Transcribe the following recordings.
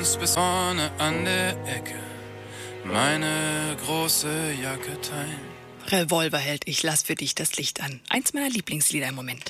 Fuß bis vorne an der Ecke meine große Jacke teilen. Revolverheld, ich lass für dich das Licht an. Eins meiner Lieblingslieder im Moment.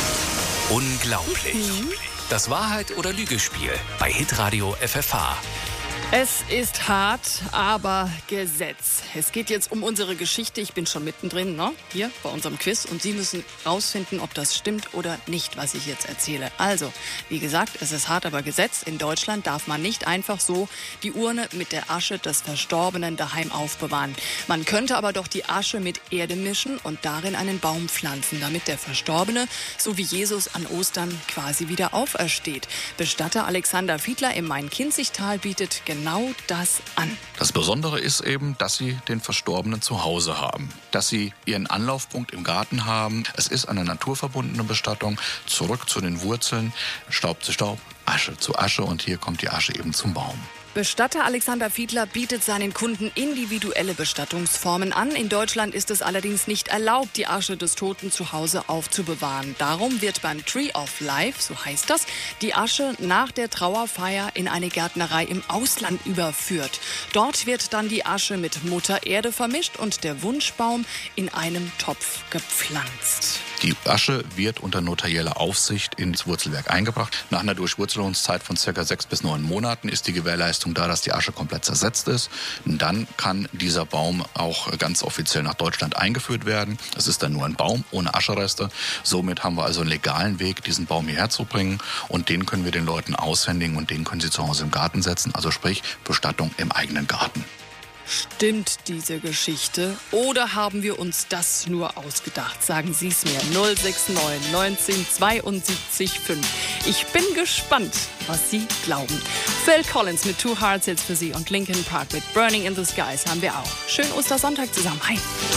Unglaublich. Das Wahrheit- oder Lügespiel bei Hitradio FFH. Es ist hart, aber Gesetz. Es geht jetzt um unsere Geschichte. Ich bin schon mittendrin, ne? Hier bei unserem Quiz. Und Sie müssen rausfinden, ob das stimmt oder nicht, was ich jetzt erzähle. Also, wie gesagt, es ist hart, aber Gesetz. In Deutschland darf man nicht einfach so die Urne mit der Asche des Verstorbenen daheim aufbewahren. Man könnte aber doch die Asche mit Erde mischen und darin einen Baum pflanzen, damit der Verstorbene, so wie Jesus an Ostern, quasi wieder aufersteht. Bestatter Alexander Fiedler im Main-Kinzig-Tal bietet genau das an. Das Besondere ist eben, dass Sie den Verstorbenen zu Hause haben, dass Sie Ihren Anlaufpunkt im Garten haben. Es ist eine naturverbundene Bestattung, zurück zu den Wurzeln, Staub zu Staub, Asche zu Asche und hier kommt die Asche eben zum Baum. Bestatter Alexander Fiedler bietet seinen Kunden individuelle Bestattungsformen an. In Deutschland ist es allerdings nicht erlaubt, die Asche des Toten zu Hause aufzubewahren. Darum wird beim Tree of Life, so heißt das, die Asche nach der Trauerfeier in eine Gärtnerei im Ausland überführt. Dort wird dann die Asche mit Mutter Erde vermischt und der Wunschbaum in einem Topf gepflanzt. Die Asche wird unter notarieller Aufsicht ins Wurzelwerk eingebracht. Nach einer Durchwurzelungszeit von ca. 6 bis 9 Monaten ist die Gewährleistung da, dass die Asche komplett zersetzt ist. Und dann kann dieser Baum auch ganz offiziell nach Deutschland eingeführt werden. Es ist dann nur ein Baum ohne Aschereste. Somit haben wir also einen legalen Weg, diesen Baum hierher zu bringen. Und den können wir den Leuten aushändigen und den können sie zu Hause im Garten setzen. Also sprich Bestattung im eigenen Garten. Stimmt diese Geschichte oder haben wir uns das nur ausgedacht? Sagen Sie es mir. 069 19 72 5. Ich bin gespannt, was Sie glauben. Phil Collins mit Two Hearts jetzt für Sie und Linkin Park mit Burning in the Skies haben wir auch. Schönen Ostersonntag zusammen. Hi.